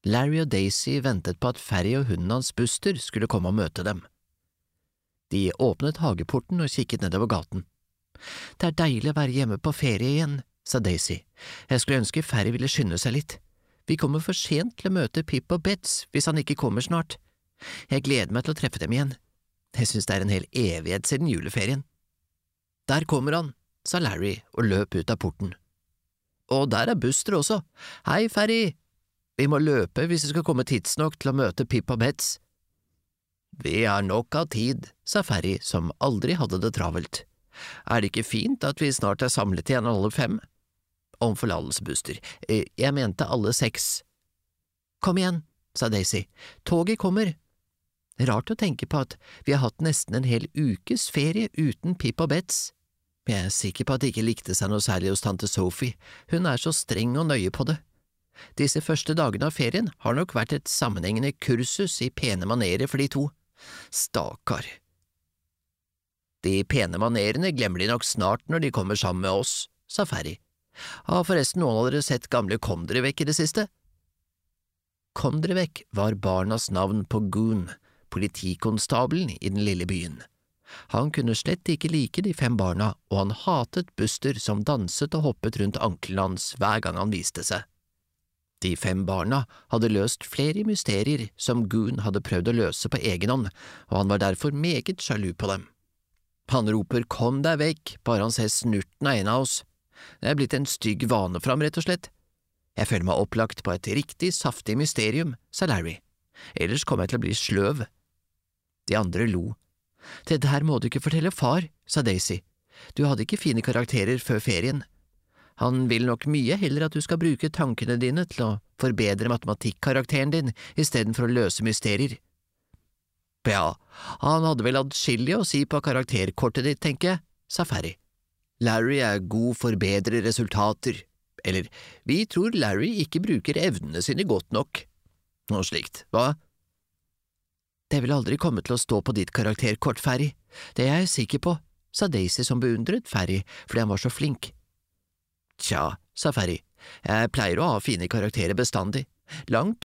Larry og Daisy ventet på at Ferry og hunden hans Buster skulle komme og møte dem. De åpnet hageporten og kikket nedover gaten. Det er deilig å være hjemme på ferie igjen, sa Daisy. Jeg skulle ønske Ferry ville skynde seg litt. Vi kommer for sent til å møte Pip og Bets hvis han ikke kommer snart. Jeg gleder meg til å treffe dem igjen. Jeg synes det er en hel evighet siden juleferien. Der kommer han, sa Larry og løp ut av porten. Og der er Buster også. Hei, Ferry! Vi må løpe hvis vi skal komme tidsnok til å møte Pip og Bets. Vi har nok av tid, sa Ferry som aldri hadde det travelt. Er det ikke fint at vi snart er samlet igjen alle 5? Om forlatelse, Buster. Jeg mente alle 6. Kom igjen, sa Daisy. Toget kommer. Rart å tenke på at vi har hatt nesten en hel ukes ferie uten Pip og Bets. Jeg er sikker på at de ikke likte seg noe særlig hos tante Sophie. Hun er så streng og nøye på det. Disse første dagene av ferien har nok vært et sammenhengende kursus i pene manerer for de 2. Stakkar. De pene manerene glemmer de nok snart når de kommer sammen med oss, sa Ferry. Har forresten noen av dere sett gamle Komdrevek i det siste? Komdrevek var barnas navn på Goon, politikonstabelen i den lille byen. Han kunne slett ikke like de 5 barna, og han hatet Buster som danset og hoppet rundt ankelen hans hver gang han viste seg. De 5 barna hadde løst flere mysterier som Goon hadde prøvd å løse på egen hånd, og han var derfor meget sjalu på dem. Han roper «Kom deg vekk», bare han ser snurten av en av oss. Det er blitt en stygg vane for ham, rett og slett. Jeg føler meg opplagt på et riktig saftig mysterium, sa Larry. Ellers kommer jeg til å bli sløv. De andre lo. Det der må du ikke fortelle far, sa Daisy. Du hadde ikke fine karakterer før ferien. Han vil nok mye heller at du skal bruke tankene dine til å forbedre matematikkarakteren din i stedet for å løse mysterier. Ja, han hadde vel adskillig å si på karakterkortet ditt, tenker jeg, sa Ferry. Larry er god for bedre resultater, eller vi tror Larry ikke bruker evnene sine godt nok. Noe slikt, hva? Det vil aldri komme til å stå på ditt karakterkort, Ferry. Det er jeg sikker på, sa Daisy som beundret Ferry fordi han var så flink. Tja, sa Ferry, jeg pleier å ha fine karakterer bestandig, langt